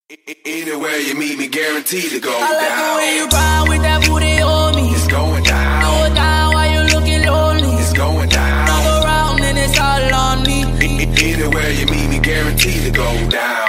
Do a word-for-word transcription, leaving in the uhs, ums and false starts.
Anywhere you meet me, guaranteed to go down. I like the way you ride with that booty on me. It's going down. Go down while you looking lonely. It's going down. Knock around and it's all on me. Anywhere you meet me, guaranteed to go down.